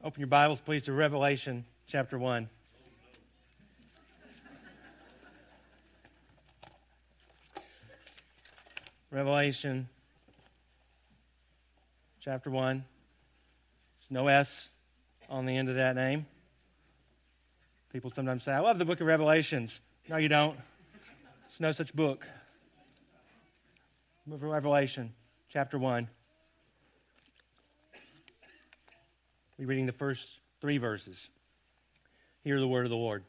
Open your Bibles, please, to Revelation chapter 1. Revelation chapter 1. There's no S on the end of that name. People sometimes say, I love the book of Revelations. No, you don't. There's no such book. Book of Revelation chapter 1. We're reading the first 3 verses. Hear the word of the Lord.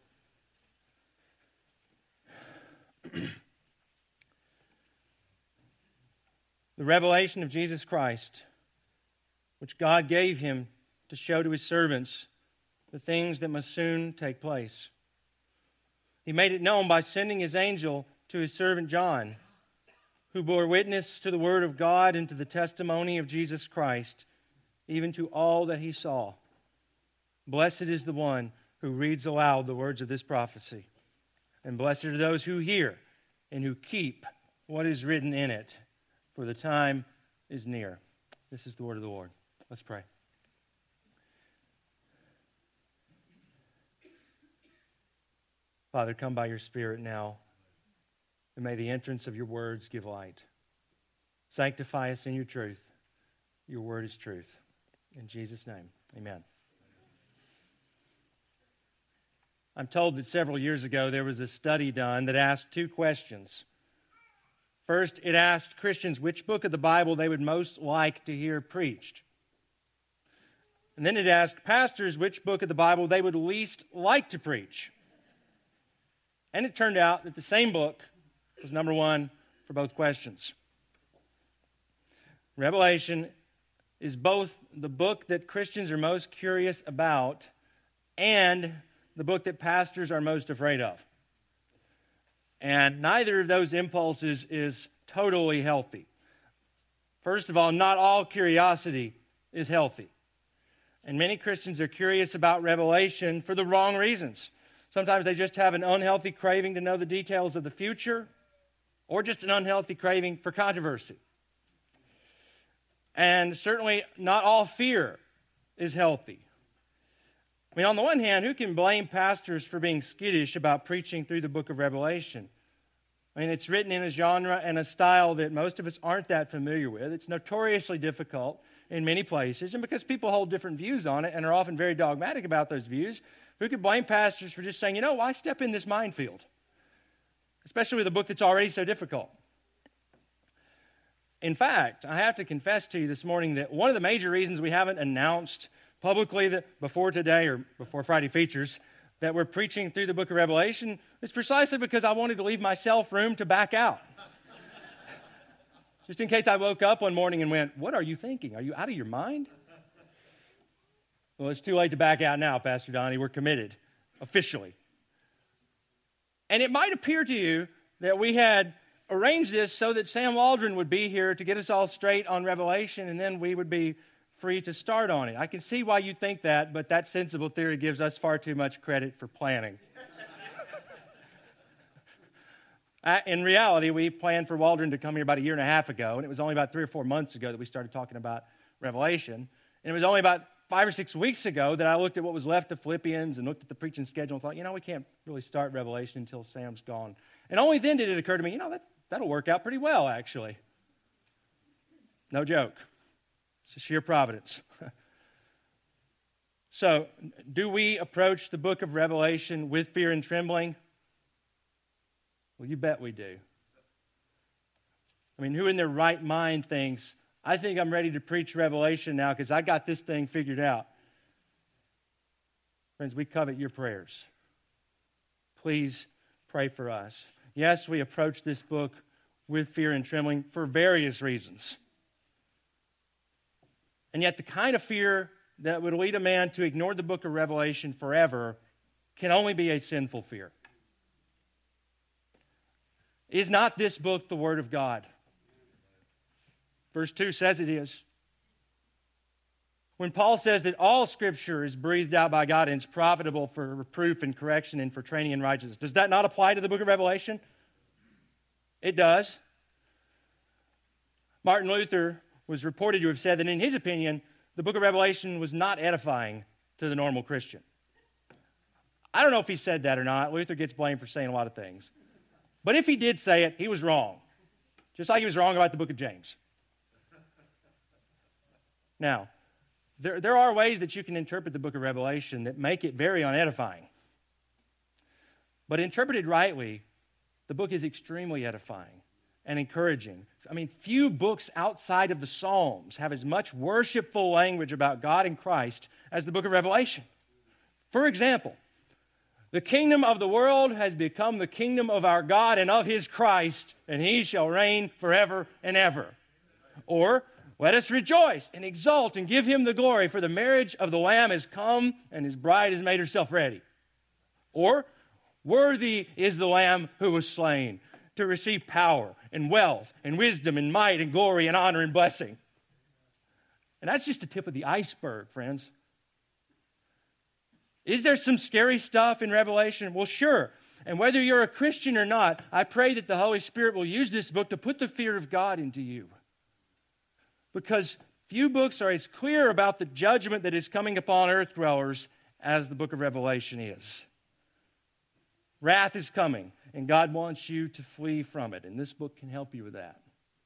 The revelation of Jesus Christ, which God gave him to show to his servants the things that must soon take place. He made it known by sending his angel to his servant John, who bore witness to the word of God and to the testimony of Jesus Christ, even to all that he saw. Blessed is the one who reads aloud the words of this prophecy, and blessed are those who hear and who keep what is written in it, for the time is near. This is the word of the Lord. Let's pray. Father, come by your Spirit now, and may the entrance of your words give light. Sanctify us in your truth. Your word is truth. In Jesus' name, amen. I'm told that several years ago there was a study done that asked 2 questions. First, it asked Christians which book of the Bible they would most like to hear preached. And then it asked pastors which book of the Bible they would least like to preach. And it turned out that the same book was number 1 for both questions. Revelation is both the book that Christians are most curious about and the book that pastors are most afraid of. And neither of those impulses is totally healthy. First of all, not all curiosity is healthy. And many Christians are curious about Revelation for the wrong reasons. Sometimes they just have an unhealthy craving to know the details of the future, or just an unhealthy craving for controversy. And certainly not all fear is healthy. I mean, on the one hand, who can blame pastors for being skittish about preaching through the book of Revelation? I mean, it's written in a genre and a style that most of us aren't that familiar with. It's notoriously difficult in many places, and because people hold different views on it and are often very dogmatic about those views, who can blame pastors for just saying, why step in this minefield? Especially with a book that's already so difficult. In fact, I have to confess to you this morning that one of the major reasons we haven't announced publicly that before today or before Friday features that we're preaching through the book of Revelation is precisely because I wanted to leave myself room to back out. Just in case I woke up one morning and went, what are you thinking? Are you out of your mind? Well, it's too late to back out now, Pastor Donnie. We're committed, officially. And it might appear to you that we had arranged this so that Sam Waldron would be here to get us all straight on Revelation, and then we would be free to start on it. I can see why you think that, but that sensible theory gives us far too much credit for planning. In reality, we planned for Waldron to come here about 1.5 years ago, and it was only about 3 or 4 months ago that we started talking about Revelation. And it was only about 5 or 6 weeks ago that I looked at what was left of Philippians and looked at the preaching schedule and thought, we can't really start Revelation until Sam's gone. And only then did it occur to me, that'll work out pretty well, actually. No joke. It's a sheer providence. So, do we approach the book of Revelation with fear and trembling? Well, you bet we do. I mean, who in their right mind thinks, I think I'm ready to preach Revelation now because I got this thing figured out? Friends, we covet your prayers. Please pray for us. Yes, we approach this book with fear and trembling for various reasons. And yet the kind of fear that would lead a man to ignore the book of Revelation forever can only be a sinful fear. Is not this book the Word of God? Verse 2 says it is. When Paul says that all Scripture is breathed out by God and is profitable for reproof and correction and for training in righteousness, does that not apply to the book of Revelation? It does. Martin Luther was reported to have said that in his opinion, the book of Revelation was not edifying to the normal Christian. I don't know if he said that or not. Luther gets blamed for saying a lot of things. But if he did say it, he was wrong. Just like he was wrong about the book of James. Now, there are ways that you can interpret the book of Revelation that make it very unedifying. But interpreted rightly, the book is extremely edifying and encouraging. I mean, few books outside of the Psalms have as much worshipful language about God and Christ as the book of Revelation. For example, the kingdom of the world has become the kingdom of our God and of His Christ, and He shall reign forever and ever. Or, let us rejoice and exult and give Him the glory, for the marriage of the Lamb has come, and His bride has made herself ready. Or, worthy is the Lamb who was slain to receive power and wealth and wisdom and might and glory and honor and blessing. And that's just the tip of the iceberg, friends. Is there some scary stuff in Revelation? Well, sure. And whether you're a Christian or not, I pray that the Holy Spirit will use this book to put the fear of God into you. Because few books are as clear about the judgment that is coming upon earth dwellers as the book of Revelation is. Wrath is coming, and God wants you to flee from it, and this book can help you with that.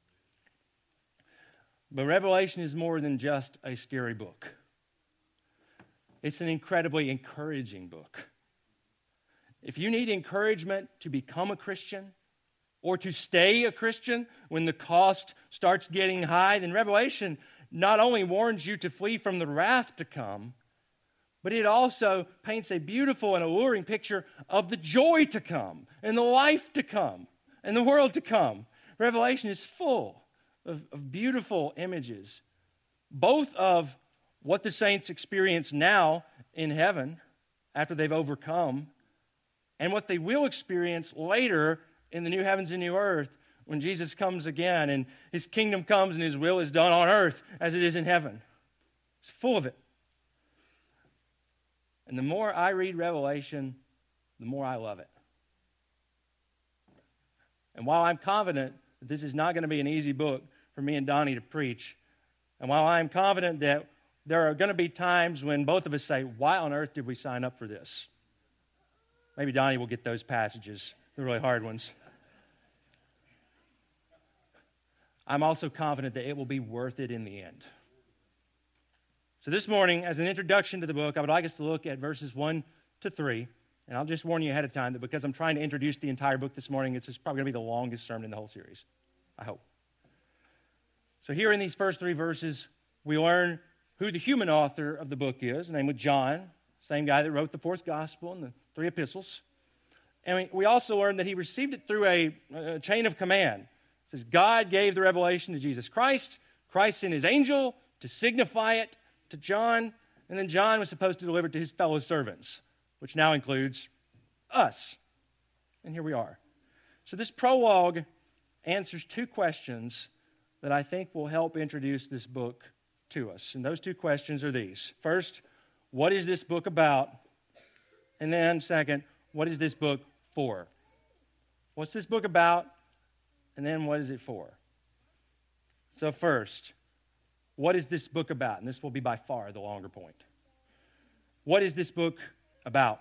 But Revelation is more than just a scary book. It's an incredibly encouraging book. If you need encouragement to become a Christian or to stay a Christian when the cost starts getting high, then Revelation not only warns you to flee from the wrath to come, but it also paints a beautiful and alluring picture of the joy to come and the life to come and the world to come. Revelation is full of beautiful images, both of what the saints experience now in heaven after they've overcome, and what they will experience later in the new heavens and new earth when Jesus comes again and His kingdom comes and His will is done on earth as it is in heaven. It's full of it. And the more I read Revelation, the more I love it. And while I'm confident that this is not going to be an easy book for me and Donnie to preach, and while I'm confident that there are going to be times when both of us say, why on earth did we sign up for this? Maybe Donnie will get those passages, the really hard ones. I'm also confident that it will be worth it in the end. So this morning, as an introduction to the book, I would like us to look at verses 1 to 3. And I'll just warn you ahead of time that because I'm trying to introduce the entire book this morning, it's probably going to be the longest sermon in the whole series. I hope. So here in these first 3 verses, we learn who the human author of the book is. His name was John, same guy that wrote the 4th gospel and the 3 epistles. And we also learn that he received it through a chain of command. It says God gave the revelation to Jesus Christ. Christ sent His angel to signify it to John, and then John was supposed to deliver it to his fellow servants, which now includes us. And here we are. So this prologue answers 2 questions that I think will help introduce this book to us. And those 2 questions are these. First, what is this book about? And then second, what is this book for? What's this book about? And then what is it for? So first, what is this book about? And this will be by far the longer point. What is this book about?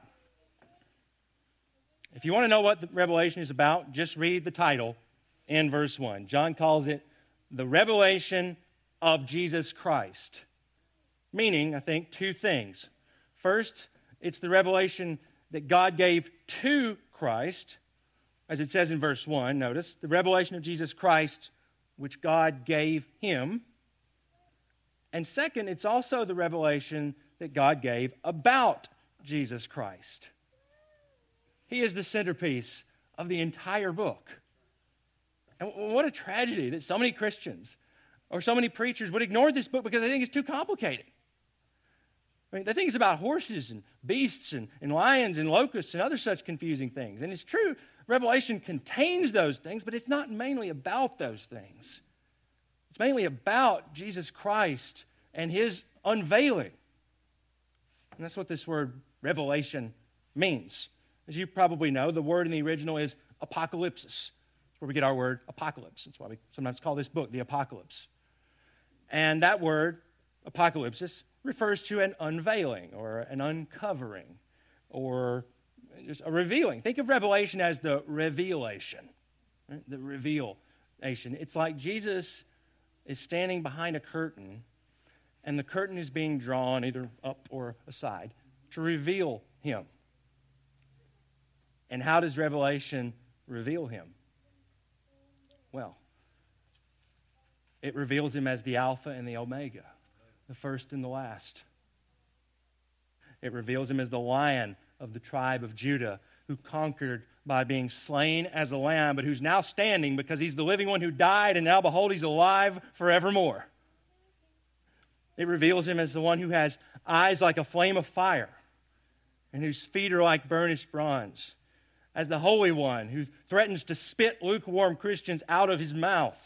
If you want to know what the Revelation is about, just read the title in verse 1. John calls it the revelation of Jesus Christ. Meaning, I think, 2 things. First, it's the revelation that God gave to Christ, as it says in verse 1. Notice, the revelation of Jesus Christ, which God gave Him. And second, it's also the revelation that God gave about Jesus Christ. He is the centerpiece of the entire book. And what a tragedy that so many Christians or so many preachers would ignore this book because they think it's too complicated. I mean, they think it's about horses and beasts and lions and locusts and other such confusing things. And it's true, Revelation contains those things, but it's not mainly about those things. It's mainly about Jesus Christ and His unveiling. And that's what this word revelation means. As you probably know, the word in the original is apocalypsis. That's where we get our word apocalypse. That's why we sometimes call this book the Apocalypse. And that word, apocalypsis, refers to an unveiling or an uncovering or just a revealing. Think of Revelation as the revelation, right? The revelation. It's like Jesus is standing behind a curtain, and the curtain is being drawn either up or aside to reveal him. And how does Revelation reveal him? Well, it reveals him as the Alpha and the Omega, the first and the last. It reveals him as the Lion of the tribe of Judah, who conquered by being slain as a lamb, but who's now standing because he's the living one who died, and now behold, he's alive forevermore. It reveals him as the one who has eyes like a flame of fire, and whose feet are like burnished bronze, as the Holy One who threatens to spit lukewarm Christians out of his mouth.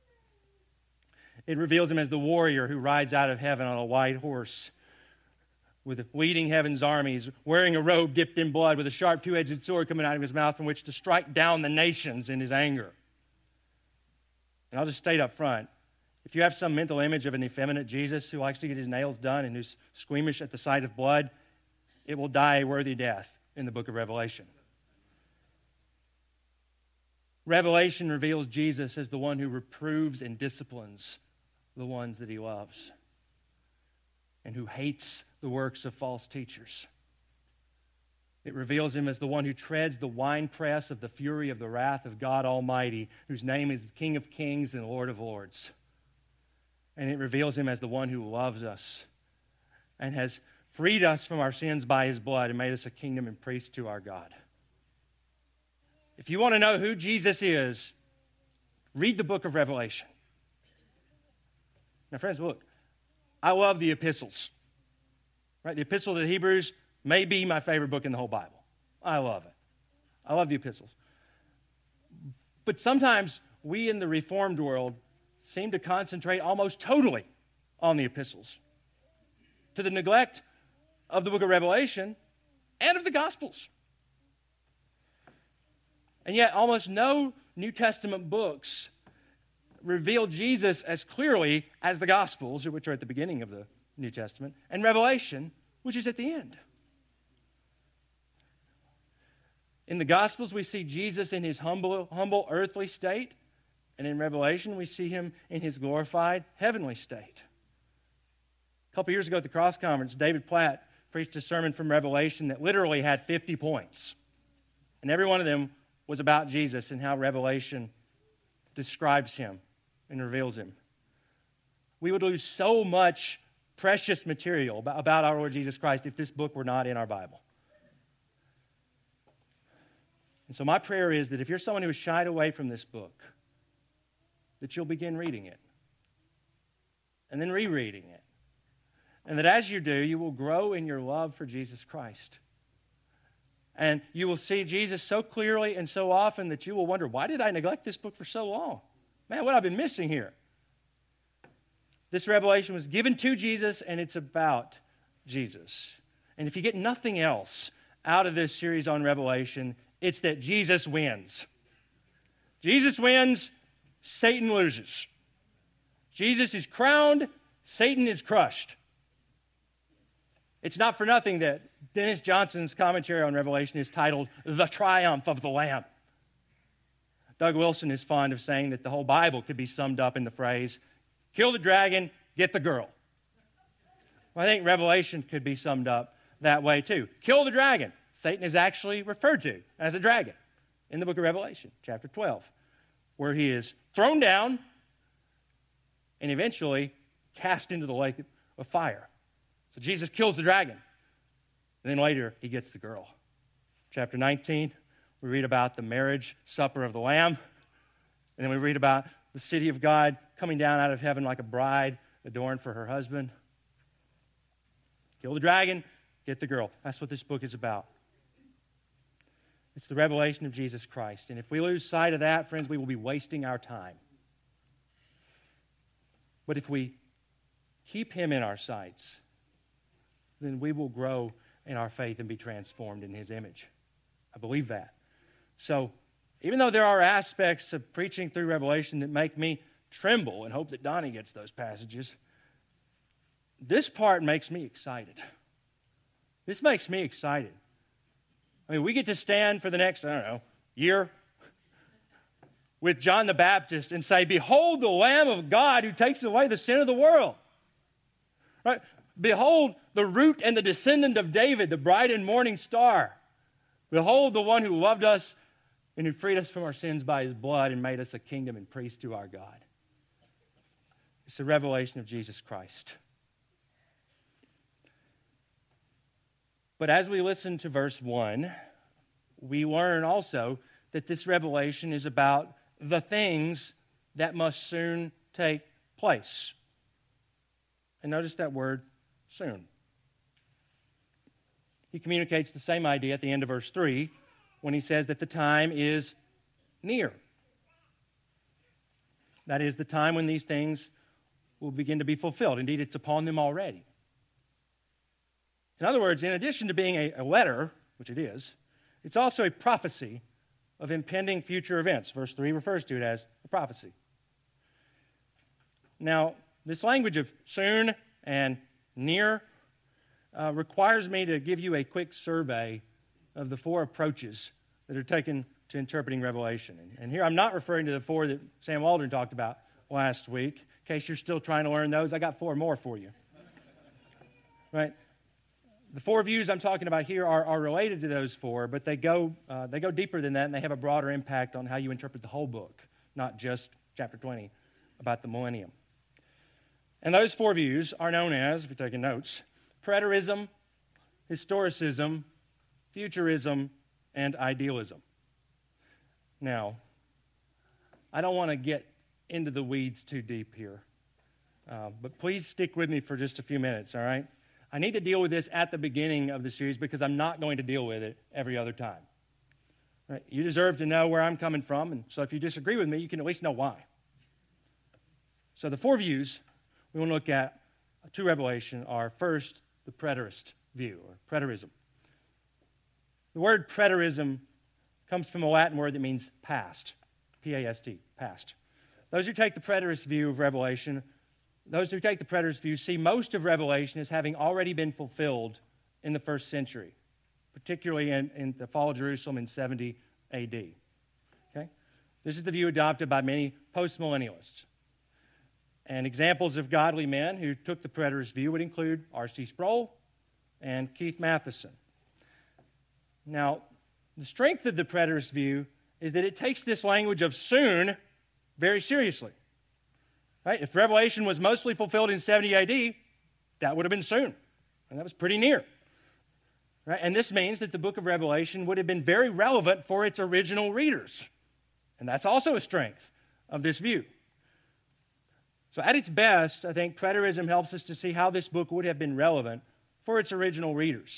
It reveals him as the warrior who rides out of heaven on a white horse, with leading heaven's armies, wearing a robe dipped in blood, with a sharp two-edged sword coming out of his mouth from which to strike down the nations in his anger. And I'll just state up front, if you have some mental image of an effeminate Jesus who likes to get his nails done and who's squeamish at the sight of blood, it will die a worthy death in the book of Revelation. Revelation reveals Jesus as the one who reproves and disciplines the ones that he loves, and who hates the works of false teachers. It reveals him as the one who treads the winepress of the fury of the wrath of God Almighty, whose name is King of Kings and Lord of Lords. And it reveals him as the one who loves us and has freed us from our sins by his blood and made us a kingdom and priest to our God. If you want to know who Jesus is, read the book of Revelation. Now, friends, look, I love the epistles. Right? The epistle to the Hebrews may be my favorite book in the whole Bible. I love it. I love the epistles. But sometimes we in the Reformed world seem to concentrate almost totally on the epistles, to the neglect of the book of Revelation and of the Gospels. And yet almost no New Testament books reveal Jesus as clearly as the Gospels, which are at the beginning of the New Testament, and Revelation, which is at the end. In the Gospels, we see Jesus in his humble earthly state, and in Revelation, we see him in his glorified heavenly state. A couple years ago at the Cross Conference, David Platt preached a sermon from Revelation that literally had 50 points, and every one of them was about Jesus and how Revelation describes him and reveals him. We would lose so much precious material about our Lord Jesus Christ if this book were not in our Bible. And so my prayer is that if you're someone who has shied away from this book, that you'll begin reading it and then rereading it. And that as you do, you will grow in your love for Jesus Christ. And you will see Jesus so clearly and so often that you will wonder, why did I neglect this book for so long? Man, what have I been missing here? This revelation was given to Jesus, and it's about Jesus. And if you get nothing else out of this series on Revelation, it's that Jesus wins. Jesus wins, Satan loses. Jesus is crowned, Satan is crushed. It's not for nothing that Dennis Johnson's commentary on Revelation is titled, The Triumph of the Lamb. Doug Wilson is fond of saying that the whole Bible could be summed up in the phrase, kill the dragon, get the girl. Well, I think Revelation could be summed up that way too. Kill the dragon. Satan is actually referred to as a dragon in the book of Revelation, chapter 12, where he is thrown down and eventually cast into the lake of fire. So Jesus kills the dragon. And then later, he gets the girl. Chapter 19, we read about the marriage supper of the Lamb. And then we read about the city of God coming down out of heaven like a bride adorned for her husband. Kill the dragon, get the girl. That's what this book is about. It's the revelation of Jesus Christ. And if we lose sight of that, friends, we will be wasting our time. But if we keep him in our sights, then we will grow in our faith and be transformed in his image. I believe that. So, even though there are aspects of preaching through Revelation that make me tremble and hope that Donnie gets those passages, this part makes me excited. This makes me excited. I mean, we get to stand for the next, year with John the Baptist and say, "Behold the Lamb of God who takes away the sin of the world." Right? Behold the root and the descendant of David, the bright and morning star. Behold the one who loved us and who freed us from our sins by his blood and made us a kingdom and priest to our God. It's the revelation of Jesus Christ. But as we listen to verse 1, we learn also that this revelation is about the things that must soon take place. And notice that word, soon. He communicates the same idea at the end of verse 3 when he says that the time is near. That is the time when these things will begin to be fulfilled. Indeed, it's upon them already. In other words, in addition to being a letter, which it is, it's also a prophecy of impending future events. Verse 3 refers to it as a prophecy. Now, this language of soon and near requires me to give you a quick survey of the 4 approaches that are taken to interpreting Revelation. And here I'm not referring to the 4 that Sam Waldron talked about last week. In case you're still trying to learn those, I got 4 more for you. Right? The 4 views I'm talking about here are related to those 4, but they go deeper than that, and they have a broader impact on how you interpret the whole book, not just chapter 20 about the millennium. And those 4 views are known as, if you're taking notes, preterism, historicism, futurism, and idealism. Now, I don't want to get into the weeds too deep here, but please stick with me for just a few minutes, all right? I need to deal with this at the beginning of the series because I'm not going to deal with it every other time. Right? You deserve to know where I'm coming from, and so if you disagree with me, you can at least know why. So the 4 views we want to look at to Revelation are, first, the preterist view, or preterism. The word preterism comes from a Latin word that means past, P-A-S-T, past. Those who take the preterist view of Revelation, those who take the preterist view see most of Revelation as having already been fulfilled in the first century, particularly in the fall of Jerusalem in 70 A.D. Okay? This is the view adopted by many postmillennialists. And examples of godly men who took the preterist view would include R.C. Sproul and Keith Matheson. Now, the strength of the preterist view is that it takes this language of soon very seriously. Right? If Revelation was mostly fulfilled in 70 A.D., that would have been soon. And that was pretty near. Right? And this means that the book of Revelation would have been very relevant for its original readers. And that's also a strength of this view. So at its best, I think preterism helps us to see how this book would have been relevant for its original readers.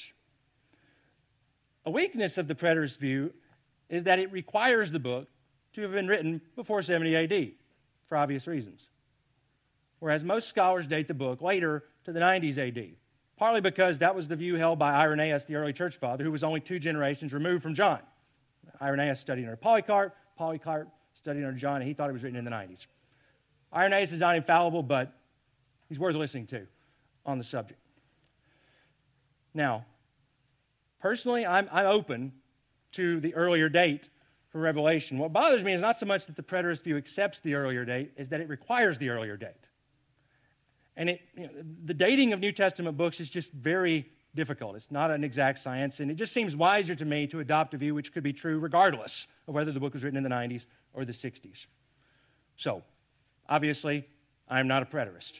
A weakness of the preterist view is that it requires the book to have been written before 70 A.D., for obvious reasons. Whereas most scholars date the book later to the 90s A.D., partly because that was the view held by Irenaeus, the early church father, who was only 2 generations removed from John. Irenaeus studied under Polycarp, Polycarp studied under John, and he thought it was written in the 90s. Irenaeus is not infallible, but he's worth listening to on the subject. Now, personally, I'm open to the earlier date for Revelation. What bothers me is not so much that the preterist view accepts the earlier date, is that it requires the earlier date. And the dating of New Testament books is just very difficult. It's not an exact science, and it just seems wiser to me to adopt a view which could be true regardless of whether the book was written in the 90s or the 60s. So, obviously, I'm not a preterist.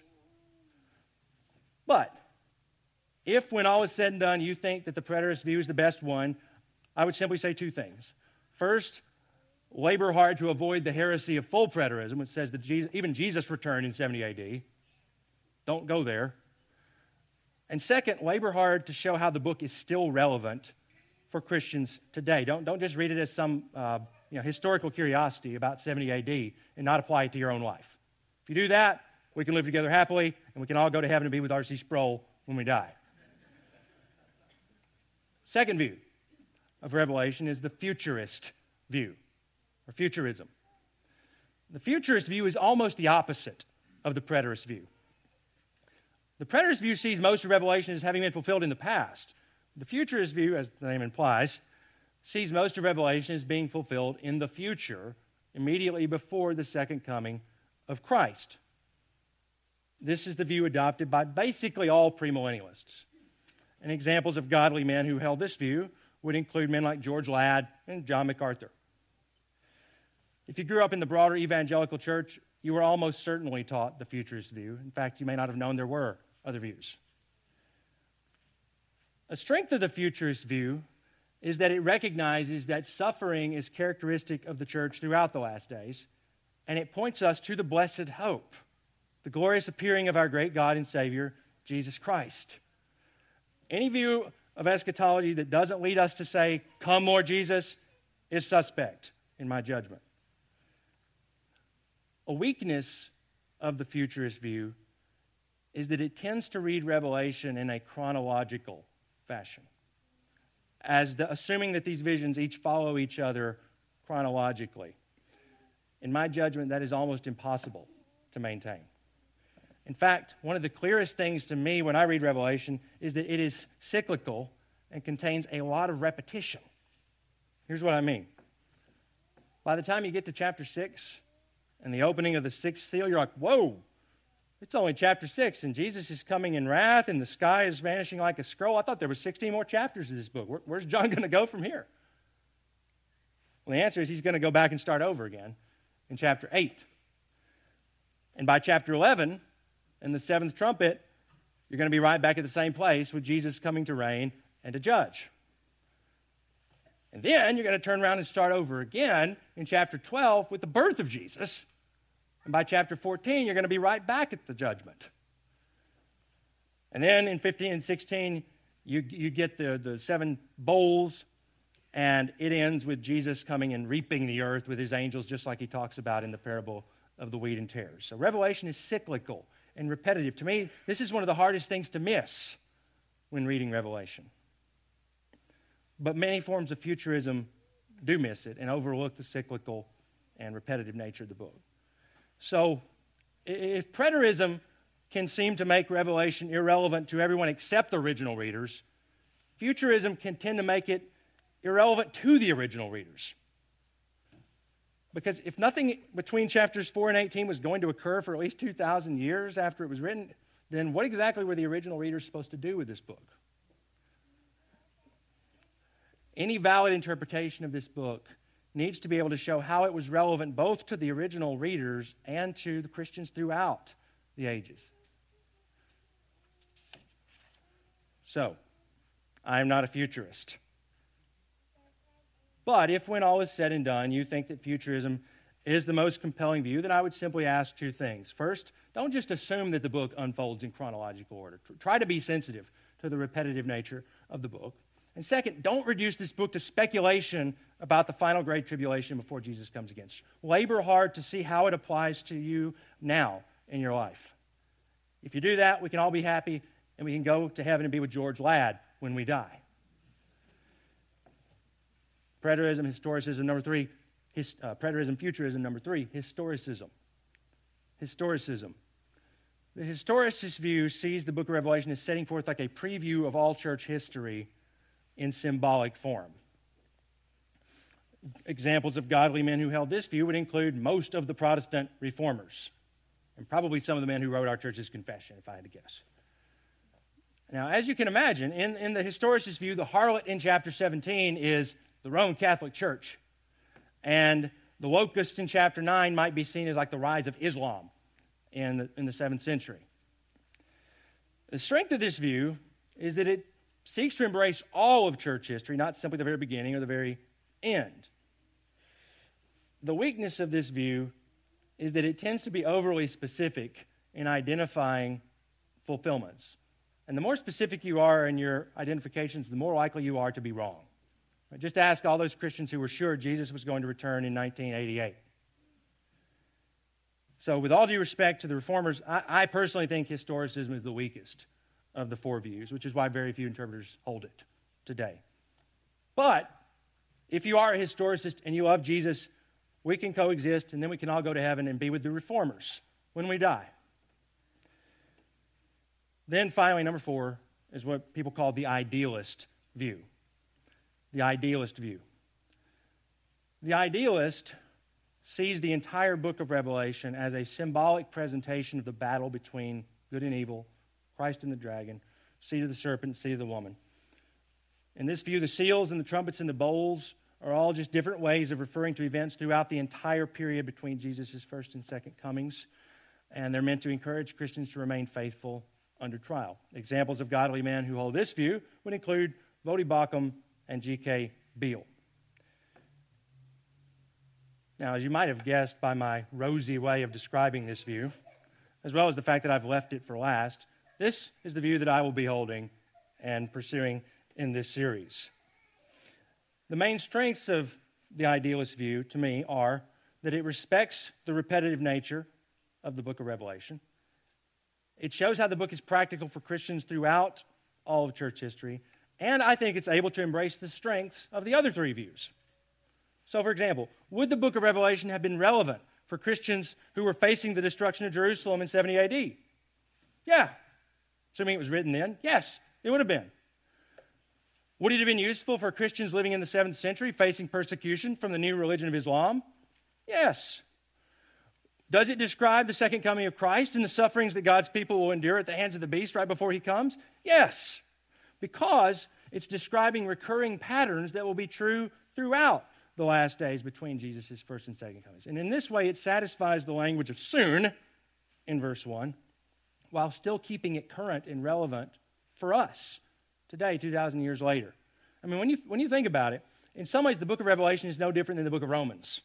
But if, when all is said and done, you think that the preterist view is the best one, I would simply say 2 things. First, labor hard to avoid the heresy of full preterism, which says that even Jesus returned in 70 A.D. Don't go there. And second, labor hard to show how the book is still relevant for Christians today. Don't just read it as some historical curiosity about 70 A.D. and not apply it to your own life. If you do that, we can live together happily, and we can all go to heaven and be with R.C. Sproul when we die. Second view of Revelation is the futurist view, or futurism. The futurist view is almost the opposite of the preterist view. The preterist view sees most of Revelation as having been fulfilled in the past. The futurist view, as the name implies, sees most of Revelation as being fulfilled in the future, immediately before the second coming of Christ. This is the view adopted by basically all premillennialists. And examples of godly men who held this view would include men like George Ladd and John MacArthur. If you grew up in the broader evangelical church, you were almost certainly taught the futurist view. In fact, you may not have known there were other views. A strength of the futurist view is that it recognizes that suffering is characteristic of the church throughout the last days, and it points us to the blessed hope, the glorious appearing of our great God and Savior, Jesus Christ. Any view of eschatology that doesn't lead us to say, "Come, Lord Jesus," is suspect, in my judgment. A weakness of the futurist view is that it tends to read Revelation in a chronological fashion, assuming that these visions each follow each other chronologically. In my judgment, that is almost impossible to maintain. In fact, one of the clearest things to me when I read Revelation is that it is cyclical and contains a lot of repetition. Here's what I mean. By the time you get to chapter 6 and the opening of the sixth seal, you're like, whoa, it's only chapter 6, and Jesus is coming in wrath, and the sky is vanishing like a scroll. I thought there were 16 more chapters of this book. Where's John going to go from here? Well, the answer is he's going to go back and start over again in chapter 8. And by chapter 11, and the seventh trumpet, you're going to be right back at the same place with Jesus coming to reign and to judge. And then you're going to turn around and start over again in chapter 12 with the birth of Jesus. And by chapter 14, you're going to be right back at the judgment. And then in 15 and 16, you get the seven bowls, and it ends with Jesus coming and reaping the earth with his angels, just like he talks about in the parable of the wheat and tares. So Revelation is cyclical and repetitive. To me, this is one of the hardest things to miss when reading Revelation. But many forms of futurism do miss it and overlook the cyclical and repetitive nature of the book. So if preterism can seem to make Revelation irrelevant to everyone except the original readers, futurism can tend to make it irrelevant to the original readers. Because if nothing between chapters 4 and 18 was going to occur for at least 2,000 years after it was written, then what exactly were the original readers supposed to do with this book? Any valid interpretation of this book needs to be able to show how it was relevant both to the original readers and to the Christians throughout the ages. So, I am not a futurist. But if when all is said and done, you think that futurism is the most compelling view, then I would simply ask two things. First, don't just assume that the book unfolds in chronological order. Try to be sensitive to the repetitive nature of the book. And second, don't reduce this book to speculation about the final great tribulation before Jesus comes again. Labor hard to see how it applies to you now in your life. If you do that, we can all be happy, and we can go to heaven and be with George Ladd when we die. Preterism, historicism, number 3. Preterism, futurism, number 3. Historicism. Historicism. The historicist view sees the book of Revelation as setting forth like a preview of all church history in symbolic form. Examples of godly men who held this view would include most of the Protestant reformers, and probably some of the men who wrote our church's confession, if I had to guess. Now, as you can imagine, in the historicist view, the harlot in chapter 17 is the Roman Catholic Church, and the locust in chapter 9 might be seen as like the rise of Islam in the 7th century. The strength of this view is that it seeks to embrace all of church history, not simply the very beginning or the very end. The weakness of this view is that it tends to be overly specific in identifying fulfillments. And the more specific you are in your identifications, the more likely you are to be wrong. Just ask all those Christians who were sure Jesus was going to return in 1988. So with all due respect to the reformers, I personally think historicism is the weakest of the four views, which is why very few interpreters hold it today. But if you are a historicist and you love Jesus, we can coexist, and then we can all go to heaven and be with the reformers when we die. Then finally, number 4 is what people call the idealist view. The idealist view. The idealist sees the entire book of Revelation as a symbolic presentation of the battle between good and evil, Christ and the dragon, seed of the serpent, seed of the woman. In this view, the seals and the trumpets and the bowls are all just different ways of referring to events throughout the entire period between Jesus' first and second comings, and they're meant to encourage Christians to remain faithful under trial. Examples of godly men who hold this view would include Voddie Baucham and G.K. Beale. Now, as you might have guessed by my rosy way of describing this view, as well as the fact that I've left it for last, this is the view that I will be holding and pursuing in this series. The main strengths of the idealist view, to me, are that it respects the repetitive nature of the book of Revelation. It shows how the book is practical for Christians throughout all of church history, and I think it's able to embrace the strengths of the other 3 views. So, for example, would the book of Revelation have been relevant for Christians who were facing the destruction of Jerusalem in 70 AD? Yeah. Assuming it was written then, yes, it would have been. Would it have been useful for Christians living in the 7th century facing persecution from the new religion of Islam? Yes. Does it describe the second coming of Christ and the sufferings that God's people will endure at the hands of the beast right before he comes? Yes. Because it's describing recurring patterns that will be true throughout the last days between Jesus' first and second comings. And in this way, it satisfies the language of soon in verse 1, while still keeping it current and relevant for us today, 2,000 years later. I mean, when you think about it, in some ways, the book of Revelation is no different than the book of Romans.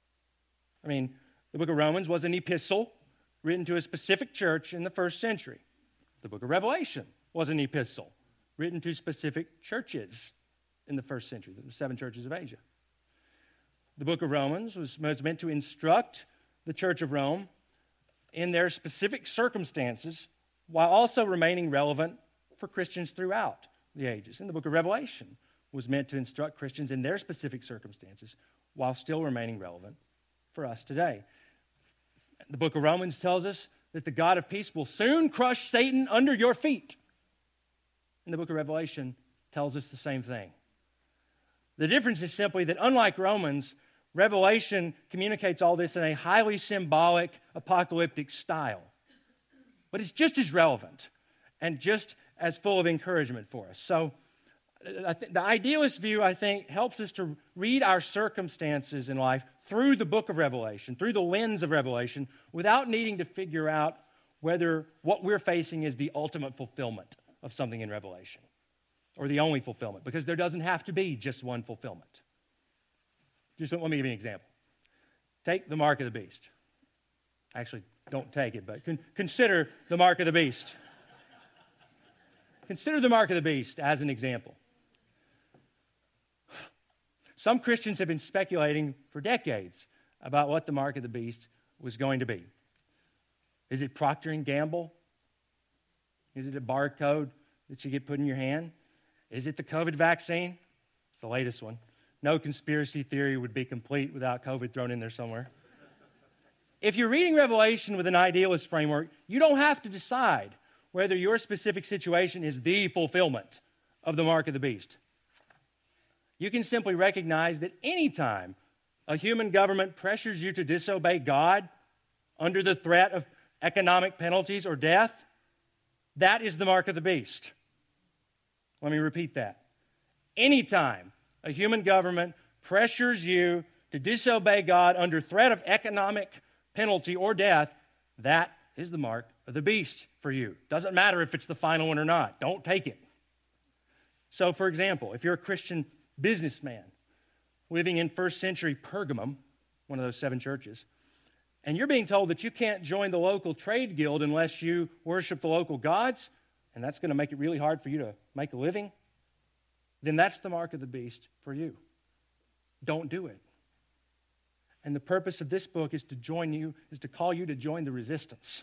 I mean, the book of Romans was an epistle written to a specific church in the first century. The book of Revelation was an epistle written to specific churches in the first century, the 7 churches of Asia. The book of Romans was meant to instruct the Church of Rome in their specific circumstances while also remaining relevant for Christians throughout the ages. And the book of Revelation was meant to instruct Christians in their specific circumstances while still remaining relevant for us today. The book of Romans tells us that the God of peace will soon crush Satan under your feet. And the book of Revelation tells us the same thing. The difference is simply that unlike Romans, Revelation communicates all this in a highly symbolic, apocalyptic style. But it's just as relevant and just as full of encouragement for us. So the idealist view, I think, helps us to read our circumstances in life through the book of Revelation, through the lens of Revelation, without needing to figure out whether what we're facing is the ultimate fulfillment of something in Revelation or the only fulfillment, because there doesn't have to be just one fulfillment. Just let me give you an example. Take the mark of the beast. Actually, don't take it, but consider the mark of the beast. Consider the mark of the beast as an example. Some Christians have been speculating for decades about what the mark of the beast was going to be. Is it Procter & Gamble? Is it a barcode that you get put in your hand? Is it the COVID vaccine? It's the latest one. No conspiracy theory would be complete without COVID thrown in there somewhere. If you're reading Revelation with an idealist framework, you don't have to decide whether your specific situation is the fulfillment of the mark of the beast. You can simply recognize that any time a human government pressures you to disobey God under the threat of economic penalties or death, that is the mark of the beast. Let me repeat that. Anytime a human government pressures you to disobey God under threat of economic penalty or death, that is the mark of the beast for you. Doesn't matter if it's the final one or not. Don't take it. So, for example, if you're a Christian businessman living in first century Pergamum, one of those 7 churches, and you're being told that you can't join the local trade guild unless you worship the local gods, and that's going to make it really hard for you to make a living, then that's the mark of the beast for you. Don't do it. And the purpose of this book is to call you to join the resistance.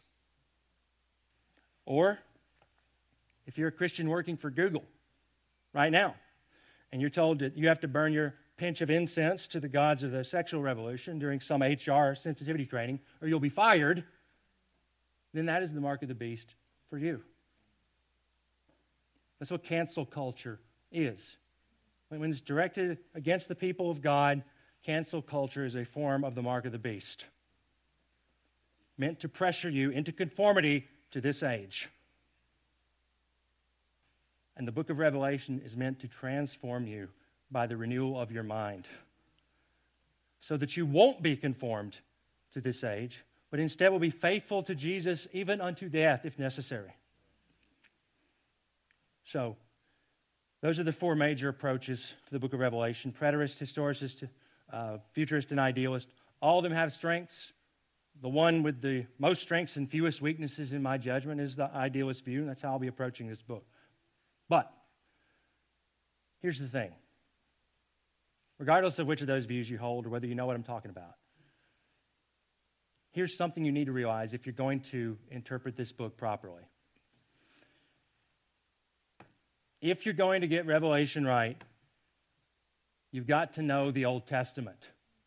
Or, if you're a Christian working for Google right now, and you're told that you have to burn your pinch of incense to the gods of the sexual revolution during some HR sensitivity training, or you'll be fired, then that is the mark of the beast for you. That's what cancel culture is. When it's directed against the people of God, cancel culture is a form of the mark of the beast, meant to pressure you into conformity to this age. And the book of Revelation is meant to transform you by the renewal of your mind, so that you won't be conformed to this age, but instead will be faithful to Jesus even unto death if necessary. So, those are the four major approaches to the book of Revelation: preterist, historicist, futurist, and idealist. All of them have strengths. The one with the most strengths and fewest weaknesses, in my judgment, is the idealist view, and that's how I'll be approaching this book. But here's the thing. Regardless of which of those views you hold or whether you know what I'm talking about, here's something you need to realize if you're going to interpret this book properly. If you're going to get Revelation right, you've got to know the Old Testament.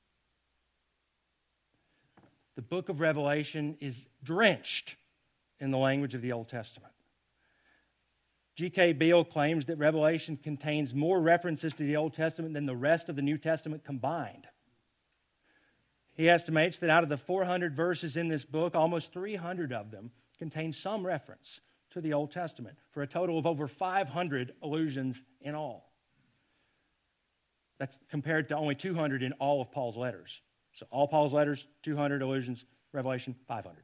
The book of Revelation is drenched in the language of the Old Testament. G.K. Beale claims that Revelation contains more references to the Old Testament than the rest of the New Testament combined. He estimates that out of the 400 verses in this book, almost 300 of them contain some reference to the Old Testament, for a total of over 500 allusions in all. That's compared to only 200 in all of Paul's letters. So all Paul's letters, 200 allusions, Revelation, 500.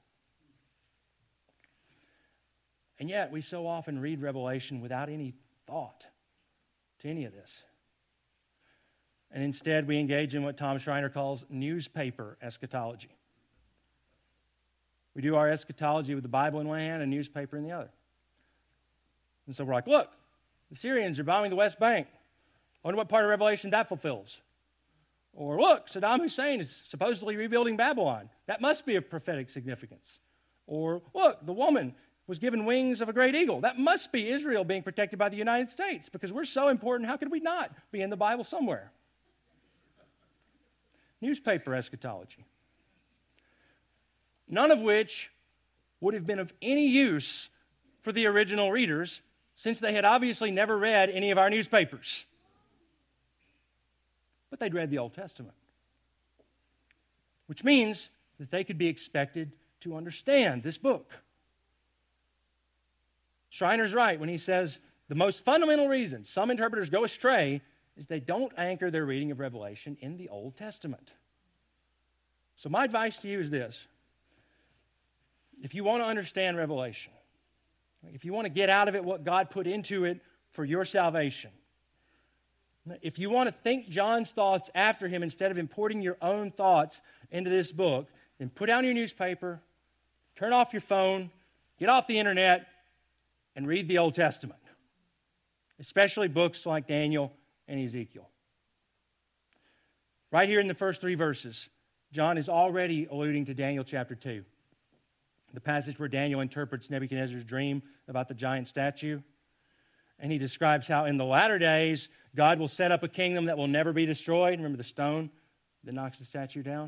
And yet, we so often read Revelation without any thought to any of this. And instead, we engage in what Tom Schreiner calls newspaper eschatology. We do our eschatology with the Bible in one hand and newspaper in the other. And so we're like, look, the Syrians are bombing the West Bank. I wonder what part of Revelation that fulfills. Or look, Saddam Hussein is supposedly rebuilding Babylon. That must be of prophetic significance. Or look, the woman was given wings of a great eagle. That must be Israel being protected by the United States, because we're so important. How could we not be in the Bible somewhere? Newspaper eschatology. None of which would have been of any use for the original readers, since they had obviously never read any of our newspapers. But they'd read the Old Testament, which means that they could be expected to understand this book. Schreiner's right when he says the most fundamental reason some interpreters go astray is they don't anchor their reading of Revelation in the Old Testament. So my advice to you is this. If you want to understand Revelation, if you want to get out of it what God put into it for your salvation, if you want to think John's thoughts after him instead of importing your own thoughts into this book, then put down your newspaper, turn off your phone, get off the internet, and read the Old Testament, especially books like Daniel and Ezekiel. Right here in the first 3 verses, John is already alluding to Daniel chapter 2, the passage where Daniel interprets Nebuchadnezzar's dream about the giant statue. And he describes how in the latter days, God will set up a kingdom that will never be destroyed. Remember the stone that knocks the statue down?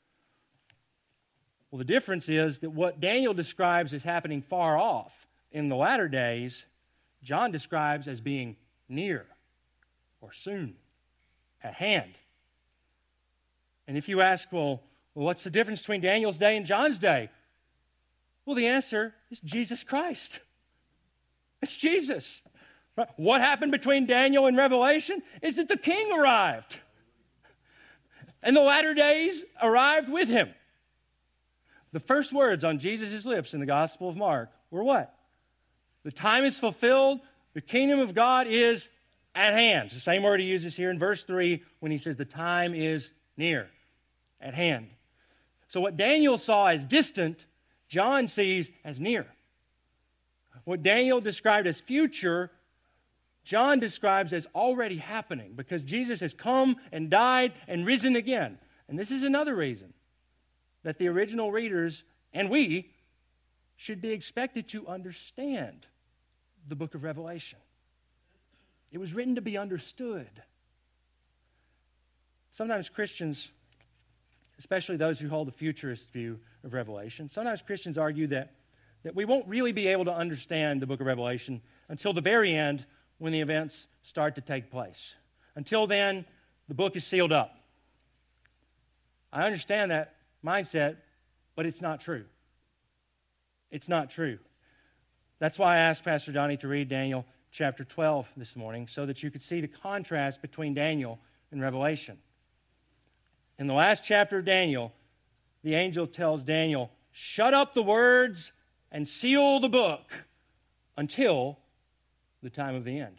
Well, the difference is that what Daniel describes as happening far off in the latter days, John describes as being near or soon, at hand. And if you ask, well, what's the difference between Daniel's day and John's day? Well, the answer is Jesus Christ. It's Jesus. What happened between Daniel and Revelation is that the king arrived. And the latter days arrived with him. The first words on Jesus' lips in the Gospel of Mark were what? The time is fulfilled. The kingdom of God is at hand. It's the same word he uses here in verse 3 when he says the time is near, at hand. So what Daniel saw as distant, John sees as near. What Daniel described as future, John describes as already happening, because Jesus has come and died and risen again. And this is another reason that the original readers and we should be expected to understand the book of Revelation. It was written to be understood. Sometimes Christians, especially those who hold a futurist view of Revelation, sometimes Christians argue that we won't really be able to understand the book of Revelation until the very end when the events start to take place. Until then, the book is sealed up. I understand that mindset, but it's not true. It's not true. That's why I asked Pastor Donnie to read Daniel chapter 12 this morning so that you could see the contrast between Daniel and Revelation. In the last chapter of Daniel, the angel tells Daniel, shut up the words and seal the book until the time of the end.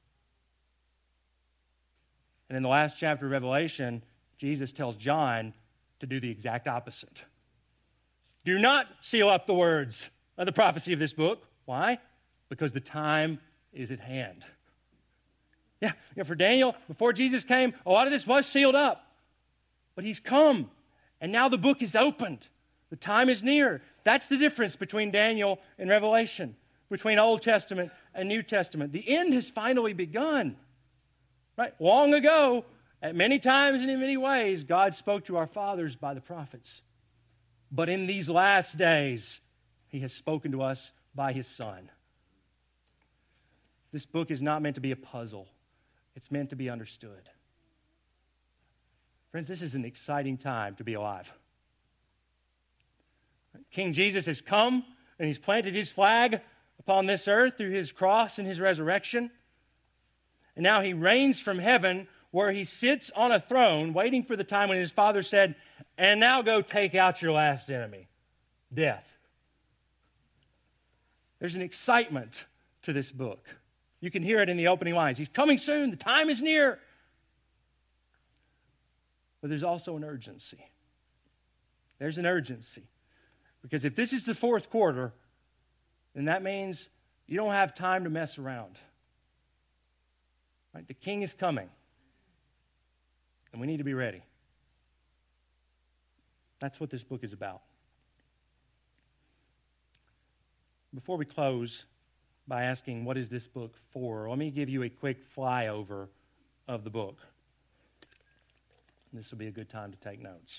And in the last chapter of Revelation, Jesus tells John to do the exact opposite. Do not seal up the words of the prophecy of this book. Why? Because the time is at hand. Yeah, for Daniel, before Jesus came, a lot of this was sealed up. But he's come, and now the book is opened. The time is near. That's the difference between Daniel and Revelation, between Old Testament and New Testament. The end has finally begun. Right? Long ago, at many times and in many ways, God spoke to our fathers by the prophets. But in these last days, He has spoken to us by His Son. This book is not meant to be a puzzle. It's meant to be understood. Friends, this is an exciting time to be alive. King Jesus has come, and He's planted His flag upon this earth through His cross and His resurrection. And now He reigns from heaven, where He sits on a throne, waiting for the time when His Father said, and now go take out your last enemy, death. There's an excitement to this book. You can hear it in the opening lines. He's coming soon. The time is near. But there's also an urgency. There's an urgency. Because if this is the fourth quarter, then that means you don't have time to mess around. Right? The King is coming. And we need to be ready. That's what this book is about. Before we close by asking, what is this book for? Let me give you a quick flyover of the book. This will be a good time to take notes.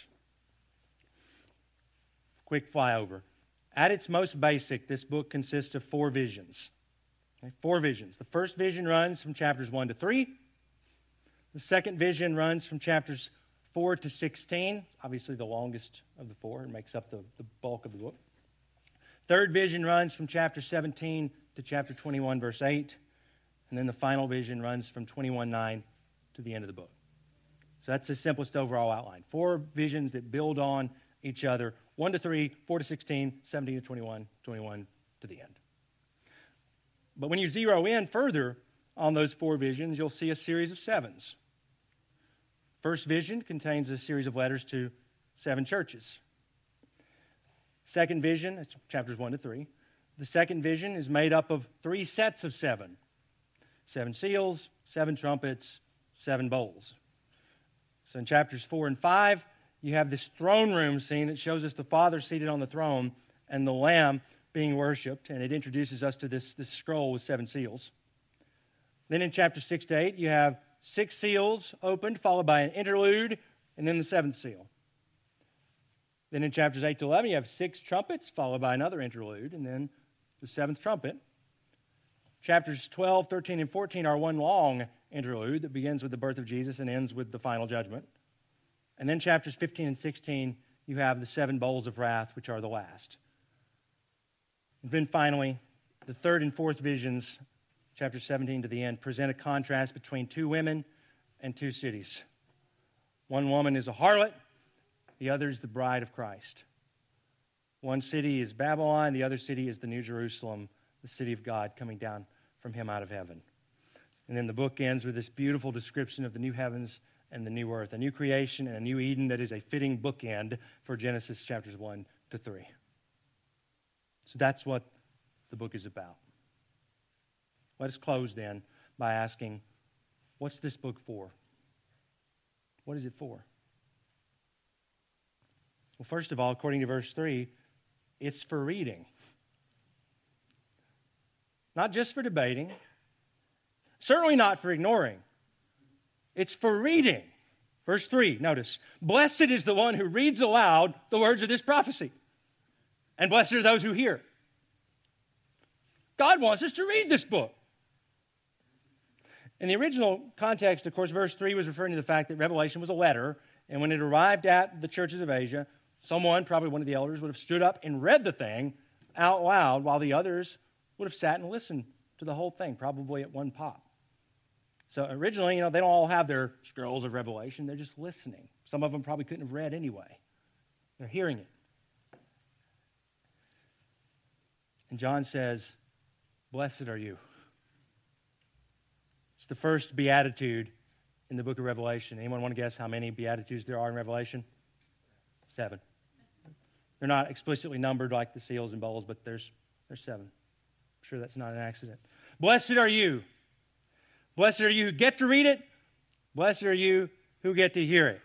Quick flyover. At its most basic, this book consists of 4 visions. Okay, 4 visions. The first vision runs from chapters 1 to 3. The second vision runs from chapters 4 to 16, obviously the longest of the 4. It makes up the bulk of the book. Third vision runs from chapter 17 to chapter 21, verse 8. And then the final vision runs from 21:9 to the end of the book. So that's the simplest overall outline. 4 visions that build on each other. 1 to 3, 4 to 16, 17 to 21, 21 to the end. But when you zero in further on those 4 visions, you'll see a series of 7s. First vision contains a series of letters to 7 churches. Second vision, it's chapters 1 to 3. The second vision is made up of 3 sets of 7. 7 seals, 7 trumpets, 7 bowls. So in chapters 4 and 5, you have this throne room scene that shows us the Father seated on the throne and the Lamb being worshipped, and it introduces us to this scroll with 7 seals. Then in chapters 6 to 8, you have 6 seals opened, followed by an interlude, and then the 7th seal. Then in chapters 8 to 11, you have 6 trumpets, followed by another interlude, and then the 7th trumpet. Chapters 12, 13, and 14 are one long interlude that begins with the birth of Jesus and ends with the final judgment. And then chapters 15 and 16, you have the 7 bowls of wrath, which are the last. And then finally, the third and fourth visions, chapter 17 to the end, present a contrast between 2 women and 2 cities. One woman is a harlot, the other is the bride of Christ. One city is Babylon, the other city is the New Jerusalem, the city of God coming down from Him out of heaven. And then the book ends with this beautiful description of the new heavens and the new earth, a new creation and a new Eden that is a fitting bookend for Genesis chapters 1 to 3. So that's what the book is about. Let us close then by asking, what's this book for? What is it for? Well, first of all, according to verse 3, it's for reading. Not just for debating. Certainly not for ignoring. It's for reading. Verse 3, notice, blessed is the one who reads aloud the words of this prophecy, and blessed are those who hear. God wants us to read this book. In the original context, of course, verse 3 was referring to the fact that Revelation was a letter, and when it arrived at the churches of Asia, someone, probably one of the elders, would have stood up and read the thing out loud while the others would have sat and listened to the whole thing, probably at one pop. So originally, they don't all have their scrolls of Revelation. They're just listening. Some of them probably couldn't have read anyway. They're hearing it. And John says, blessed are you. It's the first beatitude in the book of Revelation. Anyone want to guess how many beatitudes there are in Revelation? 7. They're not explicitly numbered like the seals and bowls, but there's 7. I'm sure that's not an accident. Blessed are you. Blessed are you who get to read it. Blessed are you who get to hear it.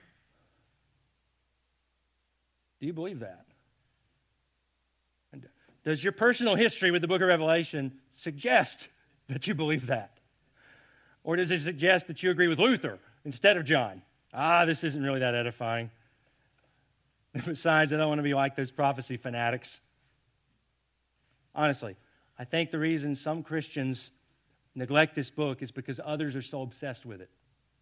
Do you believe that? And does your personal history with the book of Revelation suggest that you believe that? Or does it suggest that you agree with Luther instead of John? This isn't really that edifying. Besides, I don't want to be like those prophecy fanatics. Honestly, I think the reason some Christians neglect this book is because others are so obsessed with it.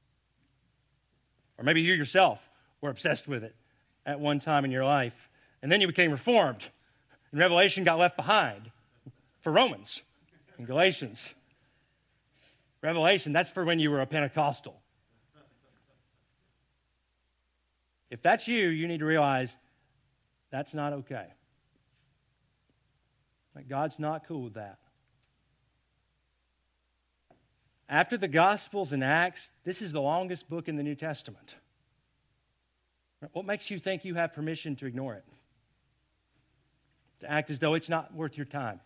Or maybe you yourself were obsessed with it at one time in your life, and then you became reformed, and Revelation got left behind for Romans and Galatians. Revelation, that's for when you were a Pentecostal. If that's you, you need to realize that's not okay. Like, God's not cool with that. After the Gospels and Acts, this is the longest book in the New Testament. What makes you think you have permission to ignore it? To act as though it's not worth your time?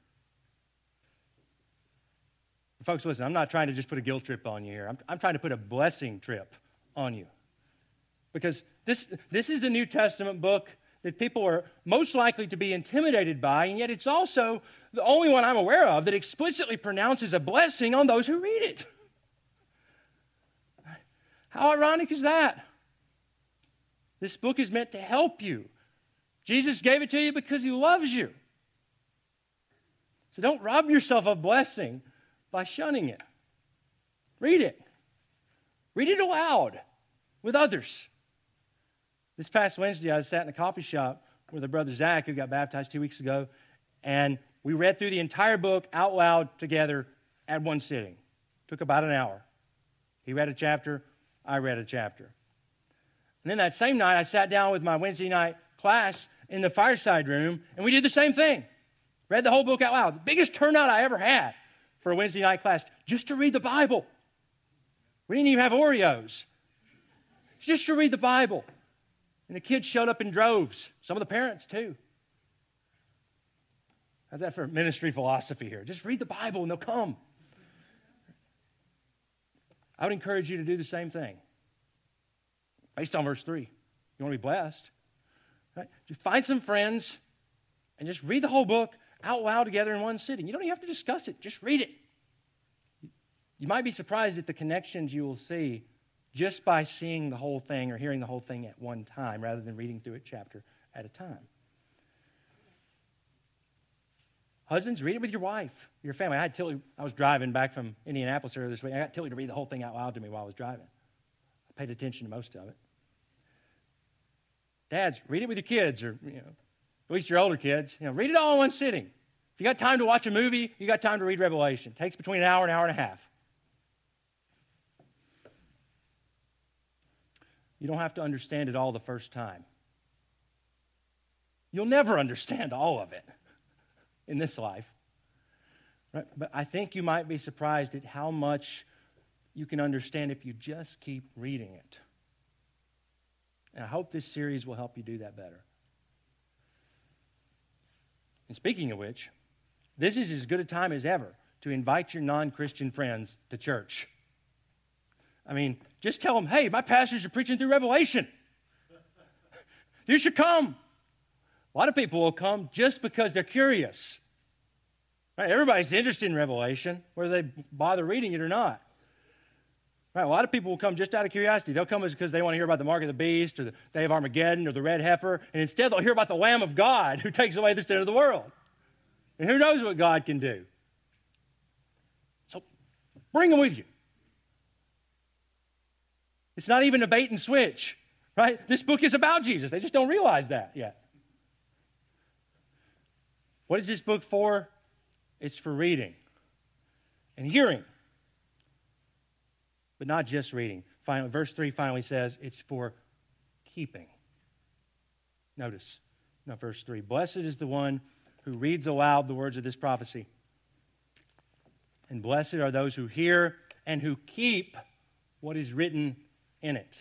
Folks, listen, I'm not trying to just put a guilt trip on you here. I'm trying to put a blessing trip on you. Because this is the New Testament book that people are most likely to be intimidated by, and yet it's also the only one I'm aware of that explicitly pronounces a blessing on those who read it. How ironic is that? This book is meant to help you. Jesus gave it to you because he loves you. So don't rob yourself of blessing by shunning it. Read it. Read it aloud with others. This past Wednesday, I sat in a coffee shop with a brother Zach, who got baptized 2 weeks ago, and we read through the entire book out loud together at one sitting. Took about an hour. He read a chapter, I read a chapter. And then that same night, I sat down with my Wednesday night class in the fireside room, and we did the same thing. Read the whole book out loud. The biggest turnout I ever had for a Wednesday night class, just to read the Bible. We didn't even have Oreos. Just to read the Bible. And the kids showed up in droves. Some of the parents, too. How's that for ministry philosophy here? Just read the Bible and they'll come. I would encourage you to do the same thing. Based on verse 3. You want to be blessed? Right? Just find some friends and just read the whole book out loud together in one sitting. You don't even have to discuss it. Just read it. You might be surprised at the connections you will see just by seeing the whole thing or hearing the whole thing at one time rather than reading through it chapter at a time. Husbands, read it with your wife, your family. I was driving back from Indianapolis earlier this week. I got Tilly to read the whole thing out loud to me while I was driving. I paid attention to most of it. Dads, read it with your kids, or at least your older kids. Read it all in one sitting. If you got time to watch a movie, you got time to read Revelation. It takes between an hour and a half. You don't have to understand it all the first time. You'll never understand all of it in this life. Right? But I think you might be surprised at how much you can understand if you just keep reading it. And I hope this series will help you do that better. And speaking of which, this is as good a time as ever to invite your non-Christian friends to church. I mean, just tell them, hey, my pastors are preaching through Revelation. You should come. A lot of people will come just because they're curious. Right? Everybody's interested in Revelation, whether they bother reading it or not. Right? A lot of people will come just out of curiosity. They'll come because they want to hear about the mark of the beast or the day of Armageddon or the red heifer, and instead they'll hear about the Lamb of God who takes away the sin of the world. And who knows what God can do Bring them with you. It's not even a bait and switch, right? This book is about Jesus. They just don't realize that yet. What is this book for? It's for reading and hearing, but not just reading. Finally, verse 3 finally says it's for keeping. Notice, verse 3. Blessed is the one who reads aloud the words of this prophecy. And blessed are those who hear and who keep what is written in it.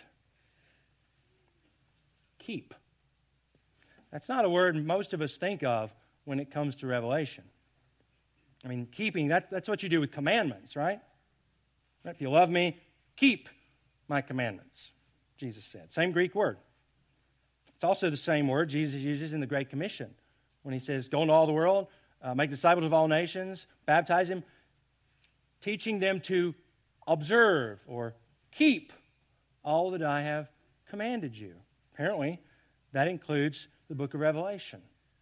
Keep. That's not a word most of us think of when it comes to Revelation. I mean, keeping, that's what you do with commandments, right? If you love me, keep my commandments, Jesus said. Same Greek word. It's also the same word Jesus uses in the Great Commission when he says, go into all the world, make disciples of all nations, baptize them, teaching them to observe or keep all that I have commanded you. Apparently, that includes the book of Revelation.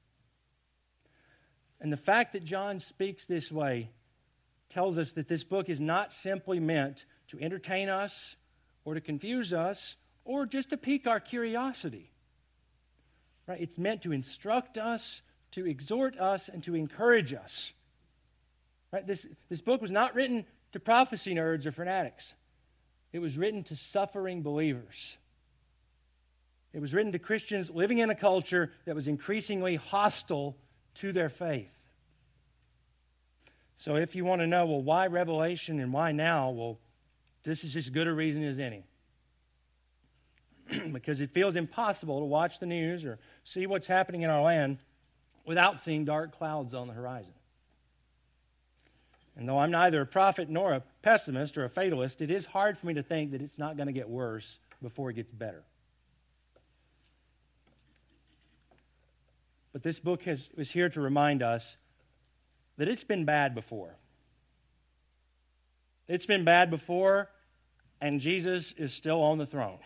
And the fact that John speaks this way tells us that this book is not simply meant to entertain us or to confuse us or just to pique our curiosity. Right? It's meant to instruct us, to exhort us, and to encourage us. Right? This book was not written to prophecy nerds or fanatics. It was written to suffering believers. It was written to Christians living in a culture that was increasingly hostile to their faith. So if you want to know, well, why Revelation and why now? Well, this is as good a reason as any. Because it feels impossible to watch the news or see what's happening in our land without seeing dark clouds on the horizon. And though I'm neither a prophet nor a pessimist or a fatalist, it is hard for me to think that it's not going to get worse before it gets better. But this book is here to remind us that it's been bad before. It's been bad before, and Jesus is still on the throne.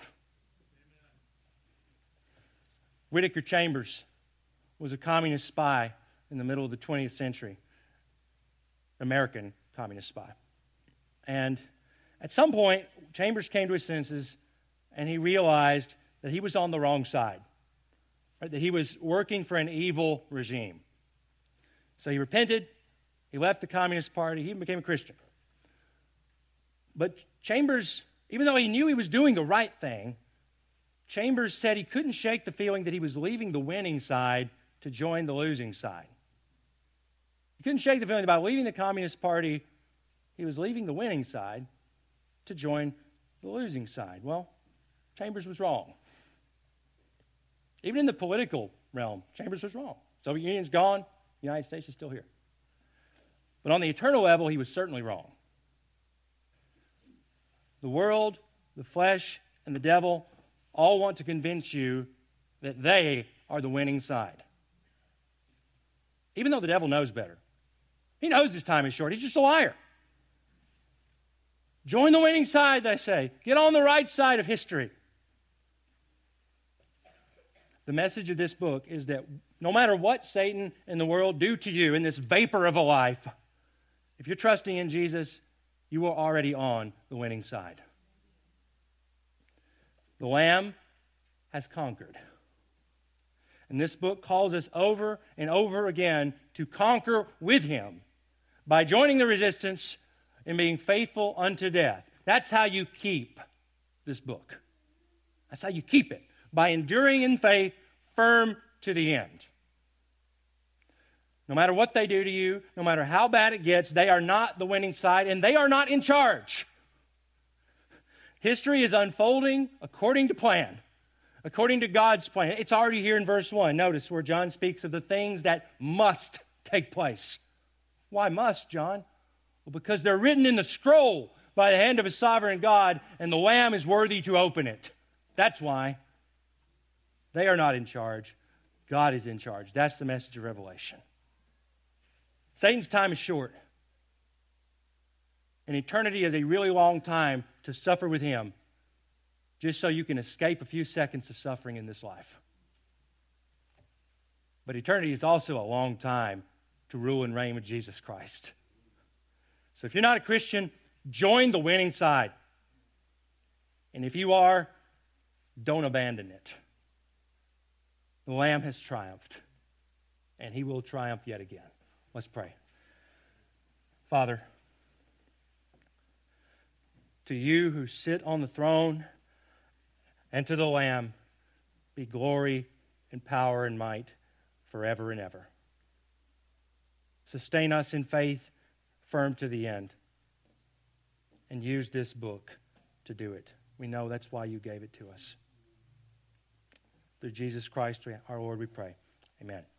Whittaker Chambers was a communist spy in the middle of the 20th century, American communist spy. And at some point, Chambers came to his senses, and he realized that he was on the wrong side, right? That he was working for an evil regime. So he repented, he left the Communist Party, he even became a Christian. But Chambers, even though he knew he was doing the right thing, Chambers said he couldn't shake the feeling that he was leaving the winning side to join the losing side. He couldn't shake the feeling that by leaving the Communist Party, he was leaving the winning side to join the losing side. Well, Chambers was wrong. Even in the political realm, Chambers was wrong. Soviet Union's gone, the United States is still here. But on the eternal level, he was certainly wrong. The world, the flesh, and the devil all want to convince you that they are the winning side. Even though the devil knows better. He knows his time is short. He's just a liar. Join the winning side, they say. Get on the right side of history. The message of this book is that no matter what Satan and the world do to you in this vapor of a life, if you're trusting in Jesus, you are already on the winning side. The Lamb has conquered. And this book calls us over and over again to conquer with Him by joining the resistance and being faithful unto death. That's how you keep this book. That's how you keep it, by enduring in faith, firm to the end. No matter what they do to you, no matter how bad it gets, they are not the winning side, and they are not in charge. History is unfolding according to plan, according to God's plan. It's already here in verse 1. Notice where John speaks of the things that must take place. Why must, John? Well, because they're written in the scroll by the hand of a sovereign God, and the Lamb is worthy to open it. That's why. They are not in charge. God is in charge. That's the message of Revelation. Satan's time is short. And eternity is a really long time to suffer with him, just so you can escape a few seconds of suffering in this life. But eternity is also a long time to rule and reign with Jesus Christ. So if you're not a Christian, Join the winning side. And if you are, don't abandon it. The Lamb has triumphed, and He will triumph yet again. Let's pray. Father, to You who sit on the throne and to the Lamb be glory and power and might forever and ever. Sustain us in faith, firm to the end, and use this book to do it. We know that's why You gave it to us. Through Jesus Christ, our Lord, we pray. Amen.